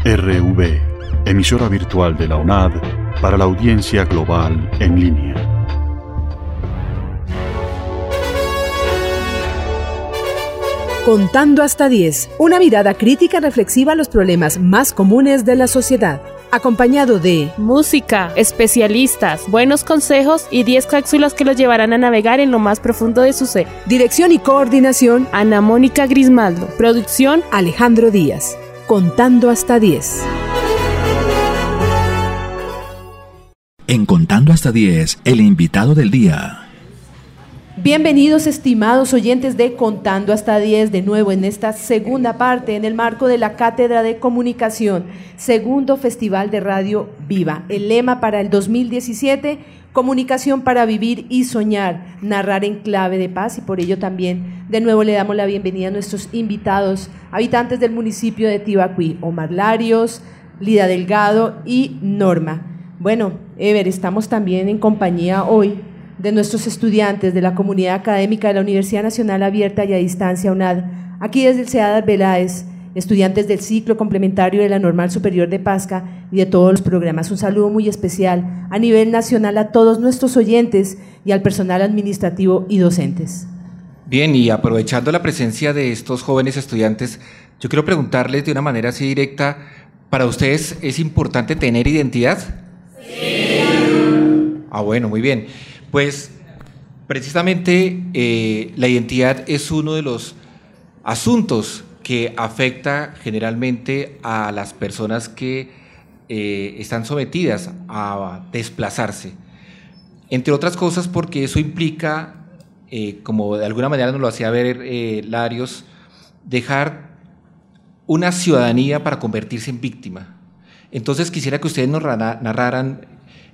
RV, emisora virtual de la UNAD para la audiencia global en línea. Contando hasta 10, una mirada crítica reflexiva a los problemas más comunes de la sociedad, acompañado de música, especialistas, buenos consejos y 10 cápsulas que los llevarán a navegar en lo más profundo de su ser. Dirección y coordinación, Ana Mónica Grismaldo. Producción, Alejandro Díaz. Contando hasta 10. En Contando hasta 10, el invitado del día. Bienvenidos, estimados oyentes de Contando hasta 10, de nuevo en esta segunda parte, en el marco de la Cátedra de Comunicación, segundo Festival de Radio Viva. El lema para el 2017, comunicación para vivir y soñar, narrar en clave de paz, y por ello también de nuevo le damos la bienvenida a nuestros invitados, habitantes del municipio de Tibacuí, Omar Larios, Lida Delgado y Norma. Bueno, Ever, estamos también en compañía hoy de nuestros estudiantes de la comunidad académica de la Universidad Nacional Abierta y a Distancia UNAD, aquí desde el CEAD Arbeláez, estudiantes del ciclo complementario de la Normal Superior de Pasca y de todos los programas. Un saludo muy especial a nivel nacional a todos nuestros oyentes y al personal administrativo y docentes. Bien, y aprovechando la presencia de estos jóvenes estudiantes, yo quiero preguntarles de una manera así directa, ¿para ustedes es importante tener identidad? Sí. Bueno, muy bien. Pues precisamente la identidad es uno de los asuntos que afecta generalmente a las personas que están sometidas a desplazarse. Entre otras cosas porque eso implica, como de alguna manera nos lo hacía ver Larios, dejar una ciudadanía para convertirse en víctima. Entonces quisiera que ustedes nos narraran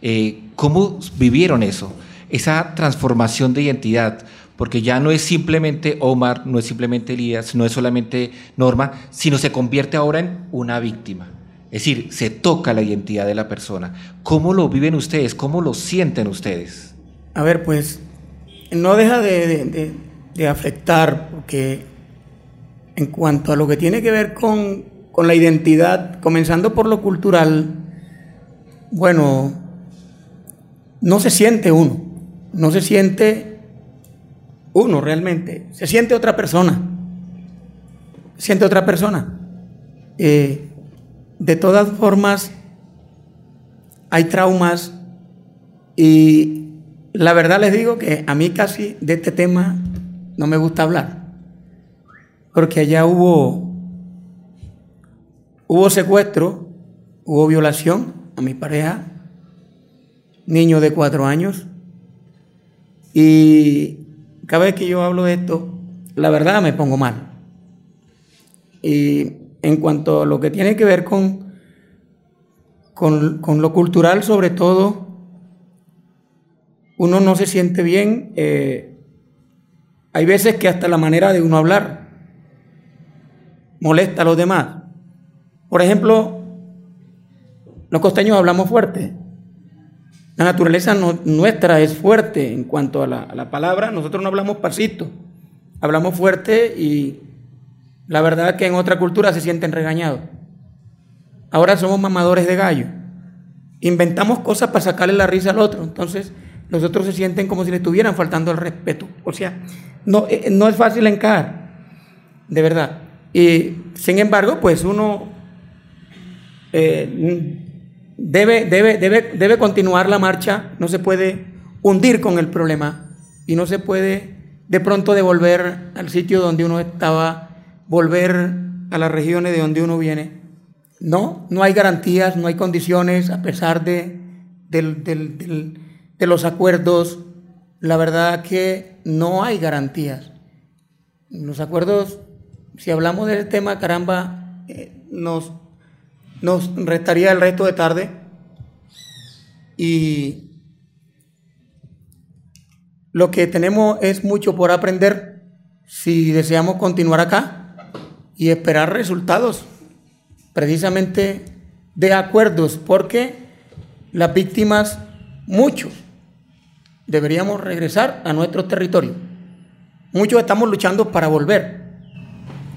cómo vivieron eso, esa transformación de identidad, porque ya no es simplemente Omar, no es simplemente Elías, no es solamente Norma, sino se convierte ahora en una víctima. Es decir, se toca la identidad de la persona. ¿Cómo lo viven ustedes? ¿Cómo lo sienten ustedes? A ver, pues, no deja de afectar, porque en cuanto a lo que tiene que ver con la identidad, comenzando por lo cultural, bueno, no se siente uno realmente, se siente otra persona. De todas formas, hay traumas y la verdad les digo que a mí casi de este tema no me gusta hablar, porque allá hubo secuestro, hubo violación a mi pareja, niño de 4 años, y cada vez que yo hablo de esto, la verdad me pongo mal. Y en cuanto a lo que tiene que ver con lo cultural, sobre todo, uno no se siente bien. Hay veces que hasta la manera de uno hablar molesta a los demás. Por ejemplo, los costeños hablamos fuerte. La naturaleza nuestra es fuerte en cuanto a la palabra. Nosotros no hablamos pasito, hablamos fuerte, y la verdad que en otra cultura se sienten regañados. Ahora somos mamadores de gallo. Inventamos cosas para sacarle la risa al otro. Entonces los otros se sienten como si le estuvieran faltando el respeto. O sea, no es fácil encajar, de verdad. Y sin embargo, pues uno debe continuar la marcha. No se puede hundir con el problema y no se puede de pronto devolver al sitio donde uno estaba, volver a las regiones de donde uno viene. No hay garantías, no hay condiciones, a pesar de los acuerdos. La verdad que no hay garantías. Los acuerdos, si hablamos del tema, caramba, nos restaría el resto de tarde, y lo que tenemos es mucho por aprender si deseamos continuar acá y esperar resultados precisamente de acuerdos, porque las víctimas, muchos, deberíamos regresar a nuestro territorio. Muchos estamos luchando para volver.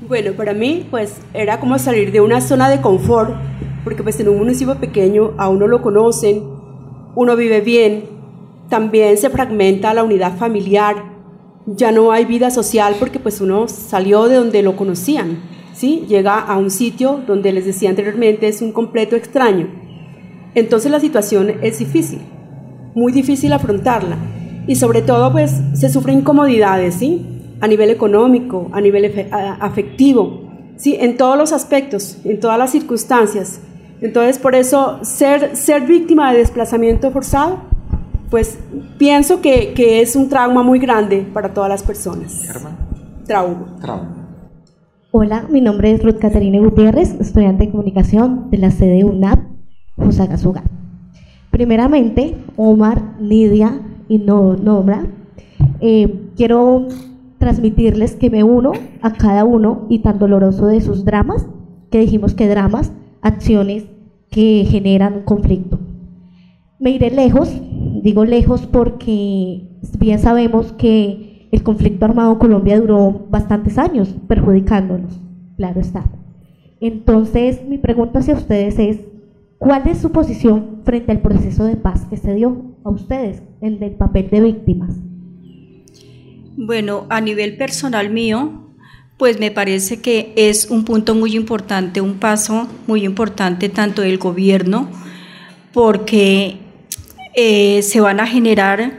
Bueno, para mí pues era como salir de una zona de confort, porque pues en un municipio pequeño a uno lo conocen, uno vive bien, también se fragmenta la unidad familiar, ya no hay vida social porque pues uno salió de donde lo conocían, ¿sí? Llega a un sitio donde les decía anteriormente es un completo extraño. Entonces la situación es difícil, muy difícil afrontarla y sobre todo pues se sufren incomodidades, ¿sí? A nivel económico, a nivel afectivo, ¿sí? En todos los aspectos, en todas las circunstancias. Entonces por eso ser víctima de desplazamiento forzado, pues pienso que es un trauma muy grande para todas las personas. Trauma. Hola, mi nombre es Ruth Caterina Gutiérrez, estudiante de comunicación de la sede UNAP, Fusagasugá. Primeramente, Omar, Nidia y Nobra, quiero transmitirles que me uno a cada uno y tan doloroso de sus dramas, que dijimos que dramas, acciones que generan conflicto. Me iré lejos, digo lejos porque bien sabemos que el conflicto armado en Colombia duró bastantes años perjudicándonos, claro está. Entonces mi pregunta hacia ustedes es, ¿cuál es su posición frente al proceso de paz que se dio a ustedes en el papel de víctimas? Bueno, a nivel personal mío, pues me parece que es un punto muy importante, un paso muy importante tanto del gobierno, porque se va a generar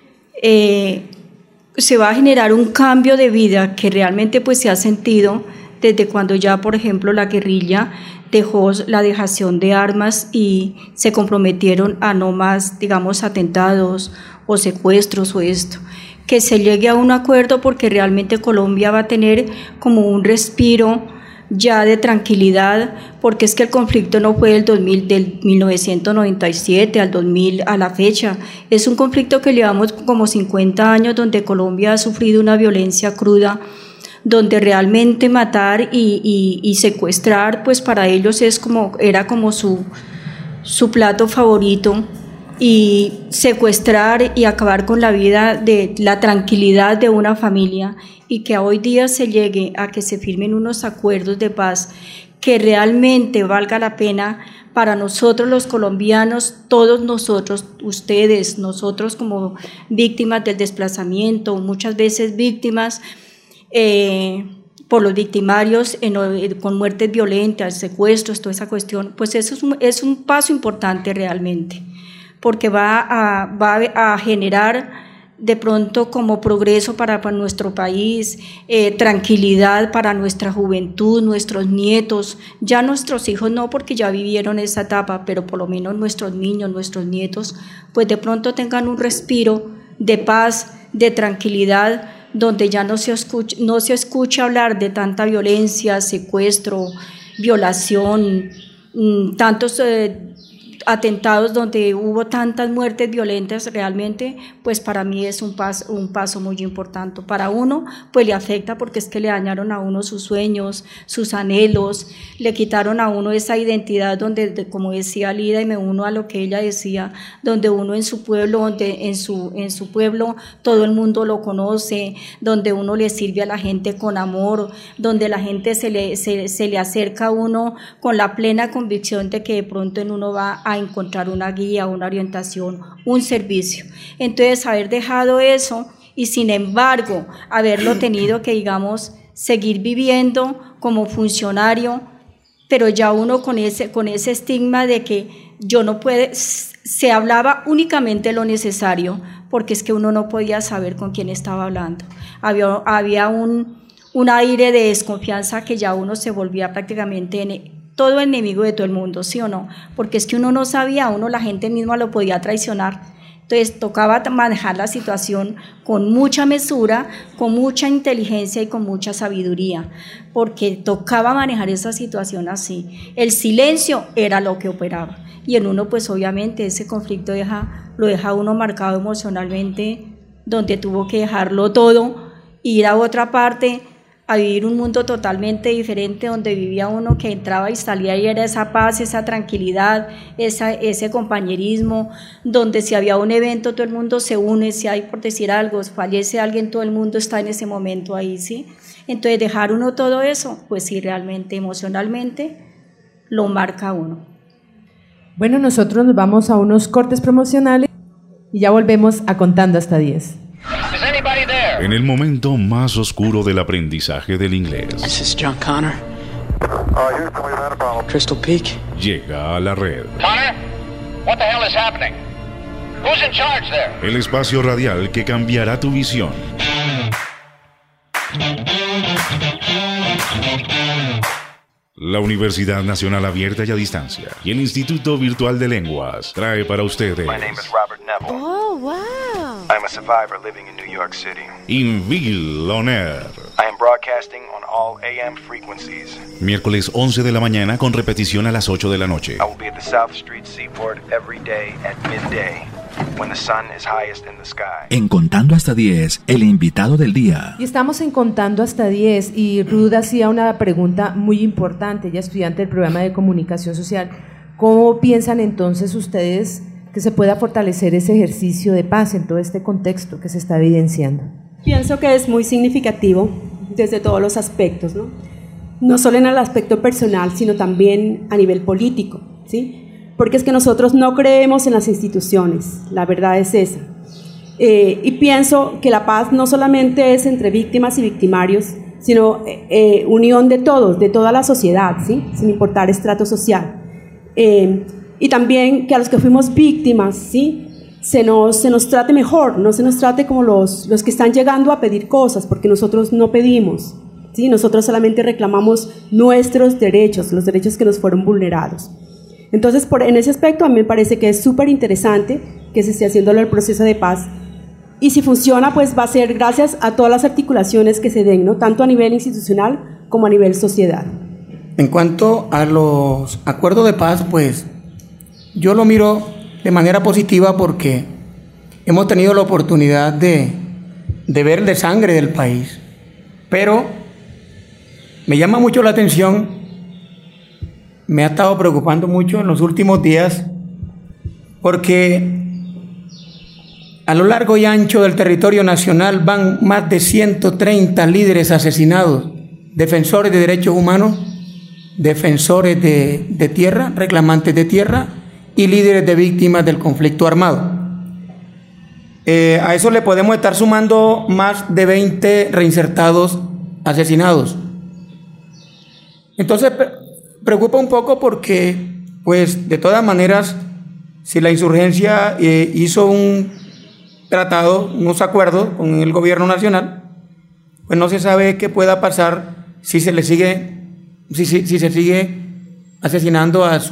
un cambio de vida que realmente pues se ha sentido desde cuando ya, por ejemplo, la guerrilla dejó la dejación de armas y se comprometieron a no más, digamos, atentados o secuestros o esto. Que se llegue a un acuerdo porque realmente Colombia va a tener como un respiro ya de tranquilidad, porque es que el conflicto no fue del 1997 al 2000 a la fecha, es un conflicto que llevamos como 50 años donde Colombia ha sufrido una violencia cruda, donde realmente matar y secuestrar, pues para ellos era como su plato favorito, y secuestrar y acabar con la vida, de la tranquilidad de una familia, y que hoy día se llegue a que se firmen unos acuerdos de paz que realmente valga la pena para nosotros los colombianos, todos nosotros, ustedes, nosotros como víctimas del desplazamiento, muchas veces víctimas por los victimarios con muertes violentas, secuestros, toda esa cuestión, pues eso es un paso importante realmente, porque va a generar de pronto como progreso para nuestro país, tranquilidad para nuestra juventud, nuestros nietos, ya nuestros hijos no, porque ya vivieron esa etapa, pero por lo menos nuestros niños, nuestros nietos, pues de pronto tengan un respiro de paz, de tranquilidad, donde ya no se escucha hablar de tanta violencia, secuestro, violación, tantos atentados donde hubo tantas muertes violentas. Realmente pues para mí es un paso muy importante. Para uno pues le afecta porque es que le dañaron a uno sus sueños, sus anhelos, le quitaron a uno esa identidad donde, como decía Lida, y me uno a lo que ella decía, donde uno en su pueblo, donde en su pueblo todo el mundo lo conoce, donde uno le sirve a la gente con amor, donde la gente se le acerca a uno con la plena convicción de que de pronto en uno va a encontrar una guía, una orientación, un servicio. Entonces, haber dejado eso y sin embargo haberlo tenido que, digamos, seguir viviendo como funcionario, pero ya uno con ese estigma de que yo no puede, se hablaba únicamente lo necesario, porque es que uno no podía saber con quién estaba hablando. Había un aire de desconfianza que ya uno se volvía prácticamente todo enemigo de todo el mundo, ¿sí o no? Porque es que uno no sabía, la gente misma lo podía traicionar. Entonces tocaba manejar la situación con mucha mesura, con mucha inteligencia y con mucha sabiduría, porque tocaba manejar esa situación así. El silencio era lo que operaba, y en uno pues obviamente ese conflicto lo deja uno marcado emocionalmente, donde tuvo que dejarlo todo, ir a otra parte, a vivir un mundo totalmente diferente, donde vivía uno que entraba y salía y era esa paz, esa tranquilidad, ese compañerismo, donde si había un evento todo el mundo se une, si hay, por decir algo, fallece alguien, todo el mundo está en ese momento ahí, ¿sí? Entonces dejar uno todo eso, pues sí, realmente emocionalmente lo marca a uno. Bueno, nosotros nos vamos a unos cortes promocionales y ya volvemos a Contando hasta 10. En el momento más oscuro del aprendizaje del inglés, This is John Connor. Crystal Peak. llega a la red. Connor, what the hell is happening? Who's in charge there? El espacio radial que cambiará tu visión. La Universidad Nacional Abierta y a Distancia y el Instituto Virtual de Lenguas trae para ustedes My name is Robert Neville. Oh, wow. I'm a survivor living in New York City. Invil On Air. I am broadcasting on all AM frequencies. Miércoles 11 de la mañana con repetición a las 8 de la noche. I will be at the South Street Seaport every day at midday, when the sun is highest in the sky. En Contando hasta 10, el invitado del día. Y estamos en Contando hasta 10 y Ruth hacía una pregunta muy importante, ella es estudiante del programa de comunicación social. ¿Cómo piensan entonces ustedes que se pueda fortalecer ese ejercicio de paz en todo este contexto que se está evidenciando? Pienso que es muy significativo desde todos los aspectos, ¿no? No solo en el aspecto personal, sino también a nivel político, ¿sí? Porque es que nosotros no creemos en las instituciones, la verdad es esa. Y pienso que la paz no solamente es entre víctimas y victimarios, sino unión de todos, de toda la sociedad, ¿sí? Sin importar estrato social. Y también que a los que fuimos víctimas, ¿sí? se nos trate mejor, no se nos trate como los que están llegando a pedir cosas, porque nosotros no pedimos, ¿sí? Nosotros solamente reclamamos nuestros derechos, los derechos que nos fueron vulnerados. Entonces, en ese aspecto a mí me parece que es súper interesante que se esté haciendo el proceso de paz, y si funciona, pues va a ser gracias a todas las articulaciones que se den, ¿no? Tanto a nivel institucional como a nivel sociedad. En cuanto a los acuerdos de paz, pues yo lo miro de manera positiva porque hemos tenido la oportunidad de ver de sangre del país, pero me llama mucho la atención, me ha estado preocupando mucho en los últimos días, porque a lo largo y ancho del territorio nacional van más de 130 líderes asesinados, defensores de derechos humanos, defensores de tierra, reclamantes de tierra y líderes de víctimas del conflicto armado. A eso le podemos estar sumando más de 20 reinsertados asesinados. Entonces preocupa un poco porque, pues, de todas maneras, si la insurgencia hizo un tratado, unos acuerdos con el gobierno nacional, pues no se sabe qué pueda pasar si se sigue asesinando a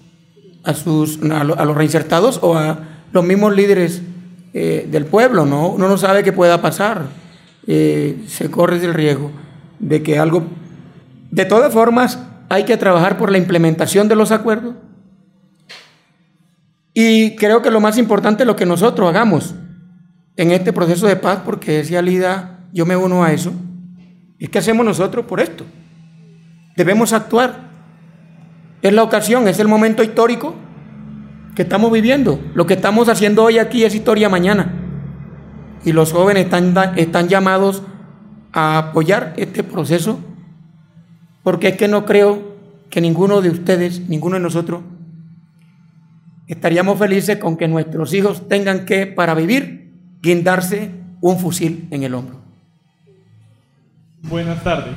los reinsertados o a los mismos líderes del pueblo, ¿no? Uno no sabe qué pueda pasar, se corre el riesgo de que algo... De todas formas, hay que trabajar por la implementación de los acuerdos, y creo que lo más importante es lo que nosotros hagamos en este proceso de paz, porque decía Lida, yo me uno a eso, es que hacemos nosotros por esto. Debemos actuar. Es la ocasión, es el momento histórico que estamos viviendo. Lo que estamos haciendo hoy aquí es historia mañana. Y los jóvenes están llamados a apoyar este proceso, porque es que no creo que ninguno de ustedes, ninguno de nosotros, estaríamos felices con que nuestros hijos tengan que, para vivir, guindarse un fusil en el hombro. Buenas tardes.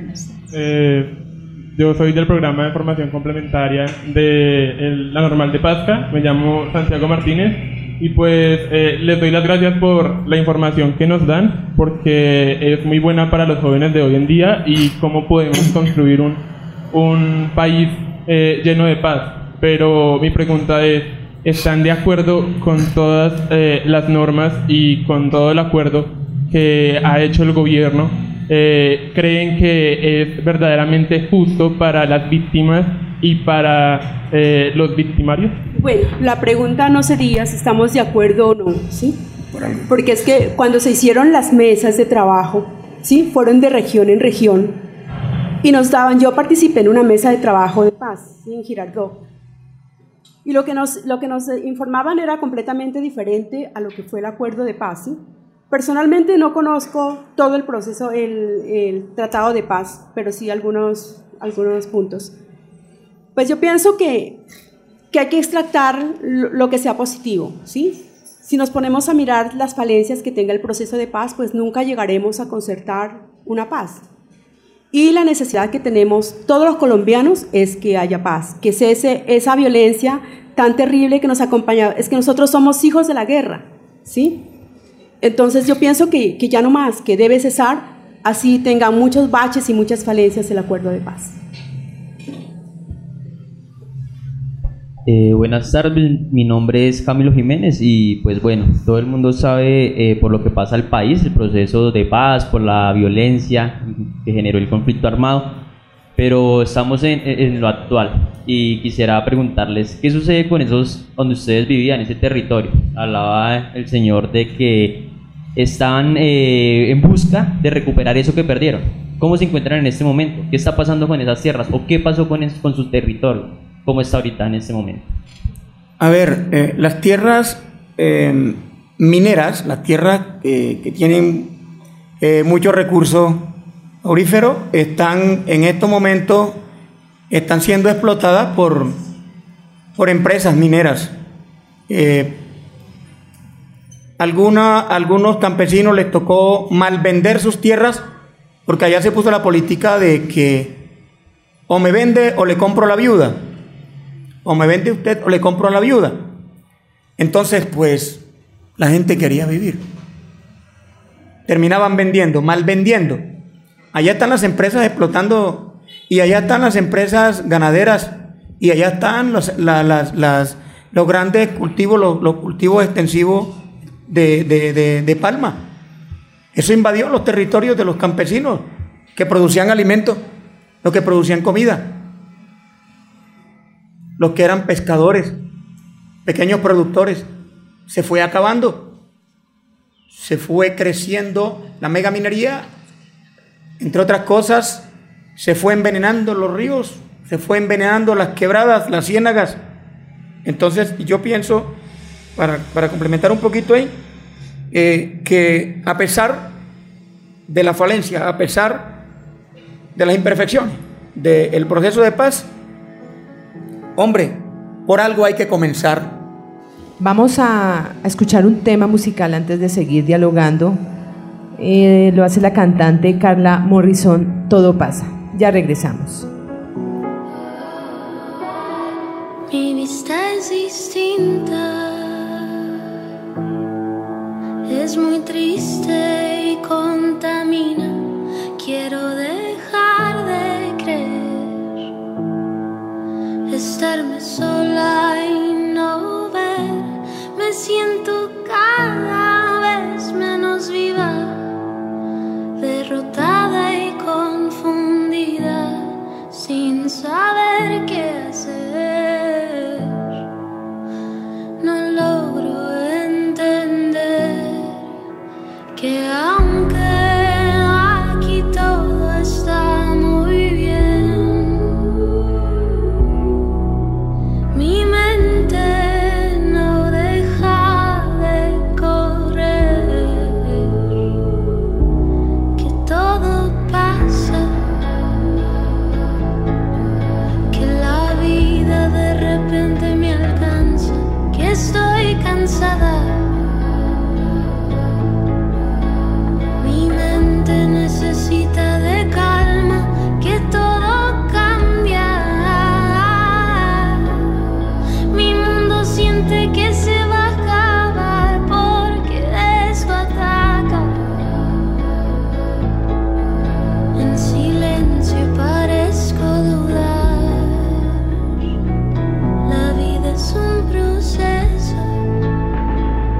Yo soy del programa de formación complementaria de la Normal de Pasca, me llamo Santiago Martínez y pues les doy las gracias por la información que nos dan, porque es muy buena para los jóvenes de hoy en día y cómo podemos construir un país lleno de paz. Pero mi pregunta es, ¿están de acuerdo con todas las normas y con todo el acuerdo que ha hecho el gobierno? ¿Creen que es verdaderamente justo para las víctimas y para los victimarios? Bueno, la pregunta no sería si estamos de acuerdo o no, ¿sí? Porque es que cuando se hicieron las mesas de trabajo, ¿sí? Fueron de región en región y yo participé en una mesa de trabajo de paz, ¿sí? En Girardot. Y lo que nos informaban era completamente diferente a lo que fue el acuerdo de paz, ¿sí? Personalmente no conozco todo el proceso, el tratado de paz, pero sí algunos puntos. Pues yo pienso que hay que extractar lo que sea positivo, ¿sí? Si nos ponemos a mirar las falencias que tenga el proceso de paz, pues nunca llegaremos a concertar una paz. Y la necesidad que tenemos todos los colombianos es que haya paz, que cese esa violencia tan terrible que nos acompaña. Es que nosotros somos hijos de la guerra, ¿sí? Entonces yo pienso que ya no más, que debe cesar, así tenga muchos baches y muchas falencias el acuerdo de paz. Buenas tardes, mi nombre es Camilo Jiménez y pues bueno, todo el mundo sabe por lo que pasa el país, el proceso de paz, por la violencia que generó el conflicto armado, pero estamos en lo actual y quisiera preguntarles qué sucede con esos donde ustedes vivían, ese territorio. Hablaba el señor de que están en busca de recuperar eso que perdieron. ¿Cómo se encuentran en este momento? ¿Qué está pasando con esas tierras? ¿O qué pasó con su territorio? ¿Cómo está ahorita en este momento? A ver, las tierras mineras, las tierras que tienen mucho recurso aurífero, están en estos momentos siendo explotadas por empresas mineras. Algunos campesinos les tocó mal vender sus tierras porque allá se puso la política de que o me vende o le compro a la viuda. O me vende usted o le compro a la viuda. Entonces, pues, la gente quería vivir. Terminaban vendiendo, mal vendiendo. Allá están las empresas explotando y allá están las empresas ganaderas y allá están los grandes cultivos, los cultivos extensivos de palma. Eso invadió los territorios de los campesinos que producían alimentos, los que producían comida. Los que eran pescadores, pequeños productores, se fue acabando, se fue creciendo la megaminería, entre otras cosas, se fue envenenando los ríos, se fue envenenando las quebradas, las ciénagas. Entonces yo pienso, para complementar un poquito ahí, que a pesar de la falencia, a pesar de las imperfecciones del proceso de paz, hombre, por algo hay que comenzar. Vamos a escuchar un tema musical antes de seguir dialogando. Lo hace la cantante Carla Morrison, Todo pasa. Ya regresamos. Mi vista es distinta, es muy triste y contamina. Quiero dejar de creer, estarme sola y no ver. Me siento cada vez menos viva, derrotada y confundida, sin saber qué hacer. No logro entender que aunque aquí todo está muy bien, mi mente no deja de correr, que todo pasa, que la vida de repente me alcanza, que estoy cansada. Mi mente necesita de calma, que todo cambia. Mi mundo siente que se va a acabar porque esto ataca. En silencio parezco dudar. La vida es un proceso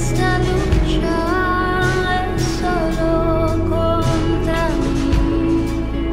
esta lucha es solo contra mí.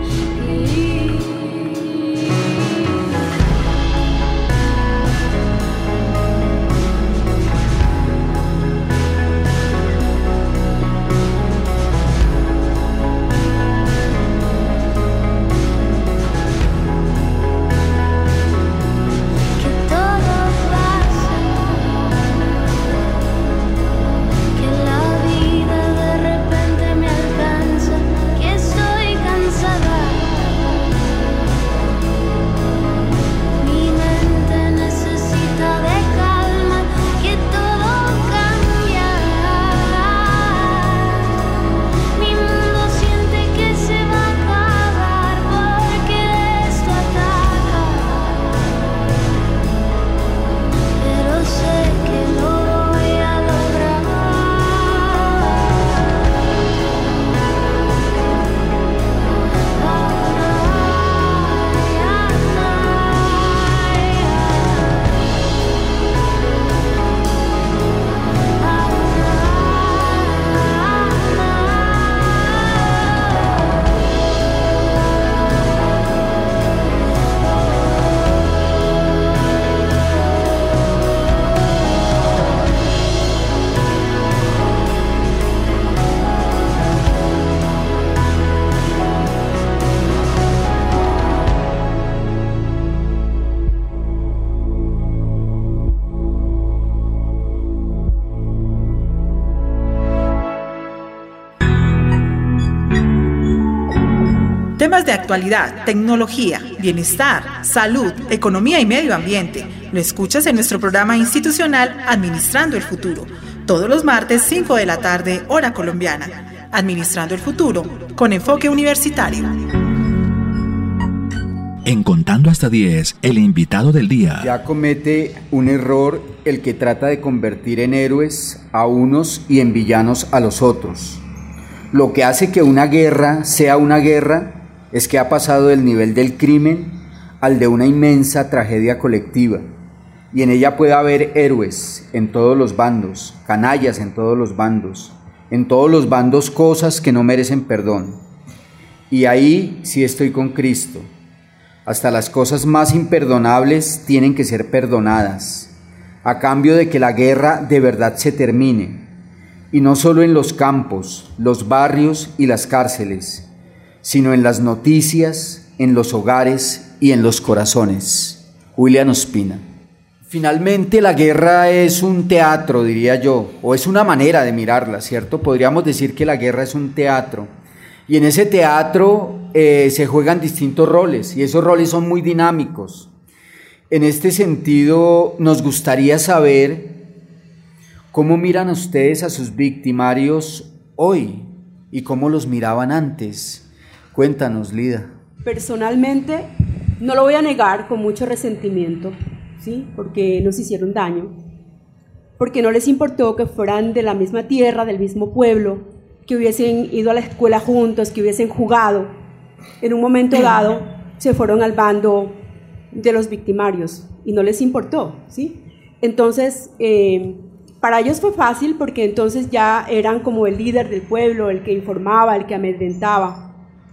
Temas de actualidad, tecnología, bienestar, salud, economía y medio ambiente. Lo escuchas en nuestro programa institucional Administrando el Futuro, todos los martes 5 de la tarde, hora colombiana. Administrando el Futuro, con enfoque universitario. En Contando hasta 10, el invitado del día. Ya comete un error el que trata de convertir en héroes a unos y en villanos a los otros. Lo que hace que una guerra sea una guerra es que ha pasado del nivel del crimen al de una inmensa tragedia colectiva, y en ella puede haber héroes en todos los bandos, canallas en todos los bandos cosas que no merecen perdón. Y ahí sí estoy con Cristo. Hasta las cosas más imperdonables tienen que ser perdonadas, a cambio de que la guerra de verdad se termine, y no solo en los campos, los barrios y las cárceles, sino en las noticias, en los hogares y en los corazones. William Ospina. Finalmente, la guerra es un teatro, diría yo, o es una manera de mirarla, ¿cierto? Podríamos decir que la guerra es un teatro, y en ese teatro se juegan distintos roles, y esos roles son muy dinámicos. En este sentido, nos gustaría saber cómo miran ustedes a sus victimarios hoy y cómo los miraban antes. Cuéntanos, Lida. Personalmente, no lo voy a negar, con mucho resentimiento, ¿sí? Porque nos hicieron daño, porque no les importó que fueran de la misma tierra, del mismo pueblo, que hubiesen ido a la escuela juntos, que hubiesen jugado. En un momento dado se fueron al bando de los victimarios y no les importó, ¿sí? Entonces, para ellos fue fácil porque entonces ya eran como el líder del pueblo, el que informaba, el que amedrentaba.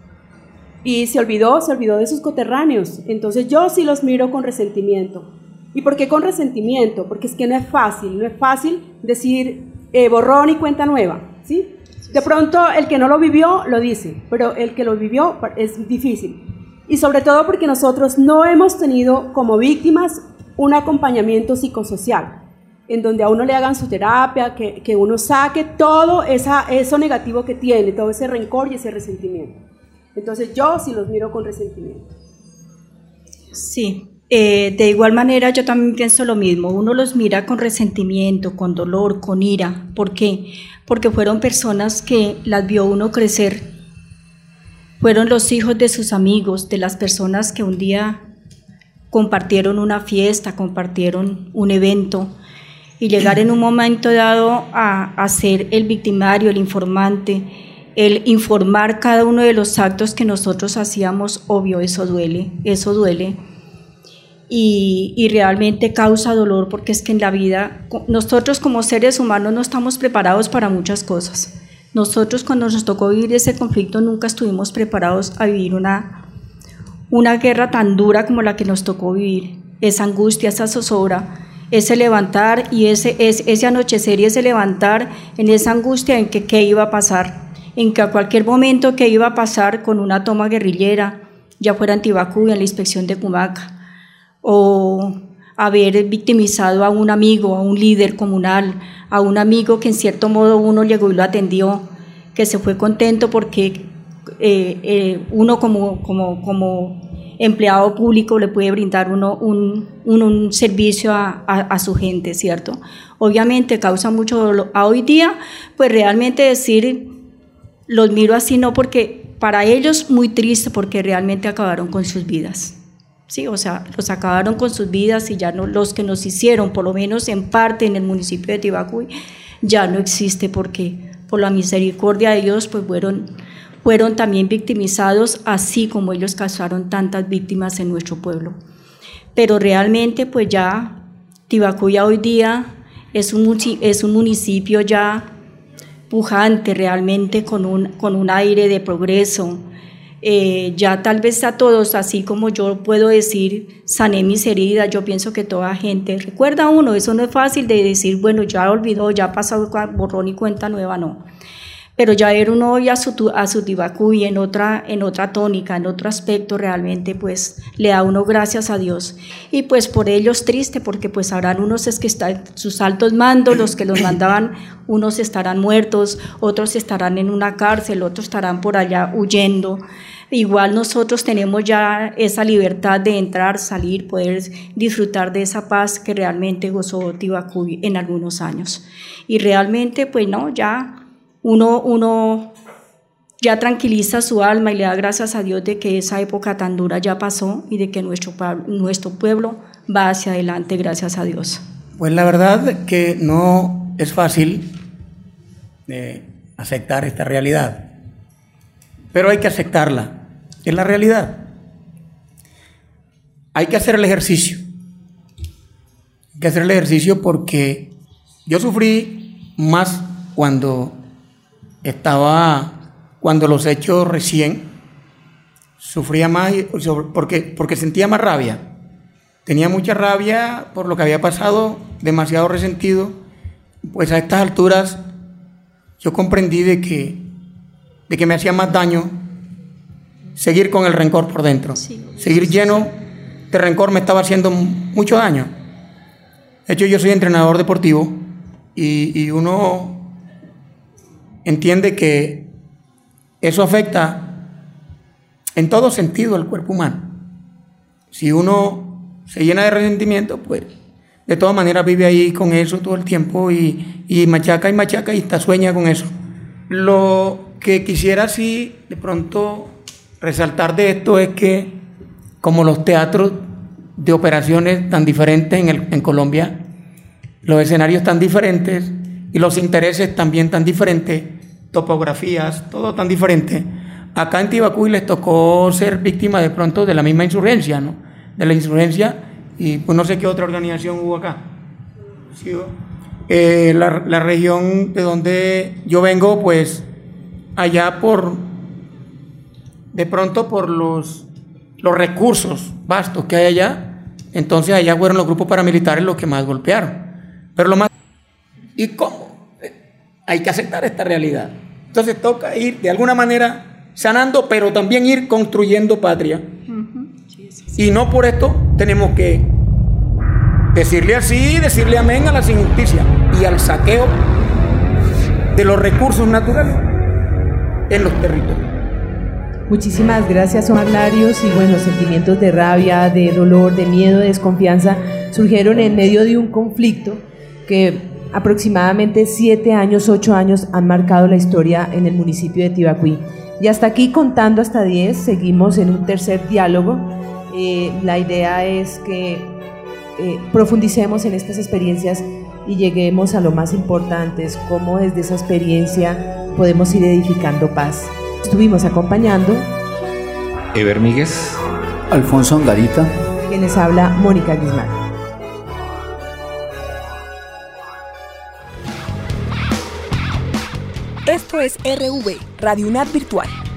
Y se olvidó de sus coterráneos. Entonces yo sí los miro con resentimiento. ¿Y por qué con resentimiento? Porque es que no es fácil decir borrón y cuenta nueva, ¿sí? De pronto el que no lo vivió lo dice, pero el que lo vivió es difícil. Y sobre todo porque nosotros no hemos tenido como víctimas un acompañamiento psicosocial, en donde a uno le hagan su terapia, que uno saque todo eso negativo que tiene, todo ese rencor y ese resentimiento. Entonces yo sí los miro con resentimiento. Sí, de igual manera yo también pienso lo mismo. Uno los mira con resentimiento, con dolor, con ira. ¿Por qué? Porque fueron personas que las vio uno crecer. Fueron los hijos de sus amigos, de las personas que un día compartieron una fiesta, compartieron un evento, y llegar en un momento dado a ser el victimario, el informante, el informar cada uno de los actos que nosotros hacíamos, obvio, eso duele. y realmente causa dolor, porque es que en la vida nosotros como seres humanos no estamos preparados para muchas cosas. Nosotros cuando nos tocó vivir ese conflicto nunca estuvimos preparados a vivir una guerra tan dura como la que nos tocó vivir. Esa angustia, esa zozobra, ese levantar y ese anochecer y ese levantar en esa angustia en que qué iba a pasar, en que a cualquier momento qué iba a pasar con una toma guerrillera, ya fuera en Tibacú, en la inspección de Cumaca, o haber victimizado a un amigo, a un líder comunal, a un amigo que en cierto modo uno llegó y lo atendió, que se fue contento porque uno como empleado público le puede brindar un servicio a su gente, ¿cierto? Obviamente causa mucho dolor. A hoy día, pues realmente decir, los miro así no porque para ellos muy triste porque realmente acabaron con sus vidas. Sí, o sea, los acabaron con sus vidas y ya no, los que nos hicieron, por lo menos en parte en el municipio de Tibacuy, ya no existe porque por la misericordia de Dios pues fueron también victimizados, así como ellos causaron tantas víctimas en nuestro pueblo. Pero realmente pues ya Tibacuy hoy día es un municipio ya pujante realmente con un aire de progreso. Ya tal vez a todos, así como yo puedo decir, sané mis heridas, yo pienso que toda gente, recuerda uno, eso no es fácil de decir, bueno, ya olvidó, ya ha pasado borrón y cuenta nueva, no. Pero ya ver uno hoy a su Tibacuy en otra tónica, en otro aspecto, realmente pues le da uno gracias a Dios. Y pues por ellos triste, porque pues habrán unos es que están sus altos mandos, los que los mandaban, unos estarán muertos, otros estarán en una cárcel, otros estarán por allá huyendo. Igual nosotros tenemos ya esa libertad de entrar, salir, poder disfrutar de esa paz que realmente gozó Tibacuy en algunos años. Y realmente pues no, ya uno ya tranquiliza su alma y le da gracias a Dios de que esa época tan dura ya pasó y de que nuestro pueblo va hacia adelante, gracias a Dios. Pues la verdad que no es fácil aceptar esta realidad, pero hay que aceptarla, es la realidad. Hay que hacer el ejercicio, porque yo sufrí más cuando los hechos recién, sufría más porque sentía más rabia, tenía mucha rabia por lo que había pasado, demasiado resentido. Pues a estas alturas yo comprendí de que me hacía más daño seguir con el rencor por dentro, seguir lleno de rencor me estaba haciendo mucho daño. De hecho, yo soy entrenador deportivo y uno entiende que eso afecta en todo sentido al cuerpo humano. Si uno se llena de resentimiento, pues de todas maneras vive ahí con eso todo el tiempo y machaca y hasta sueña con eso. Lo que quisiera sí de pronto resaltar de esto es que como los teatros de operaciones tan diferentes en Colombia, los escenarios tan diferentes y los intereses también tan diferentes, topografías, todo tan diferente. Acá en Tibacuy les tocó ser víctima de pronto de la misma insurgencia, ¿no? De la insurgencia, y pues no sé qué otra organización hubo acá. ¿Sí? La región de donde yo vengo, pues allá de pronto por los recursos vastos que hay allá, entonces allá fueron los grupos paramilitares los que más golpearon. Pero lo más... ¿Y cómo? Hay que aceptar esta realidad. Entonces toca ir de alguna manera sanando, pero también ir construyendo patria. Y no por esto tenemos que decirle así, decirle amén a las injusticias y al saqueo de los recursos naturales en los territorios. Muchísimas gracias, Omar Larios. Y bueno, sentimientos de rabia, de dolor, de miedo, de desconfianza surgieron en medio de un conflicto que aproximadamente 7 años, 8 años han marcado la historia en el municipio de Tibacuy. Y hasta aquí, contando hasta 10, seguimos en un tercer diálogo. La idea es que profundicemos en estas experiencias y lleguemos a lo más importante, es cómo desde esa experiencia podemos ir edificando paz. Estuvimos acompañando Eber Míguez, Alfonso Angarita, Quienes habla Mónica Guismán. Esto es RV, Radio UNAP Virtual.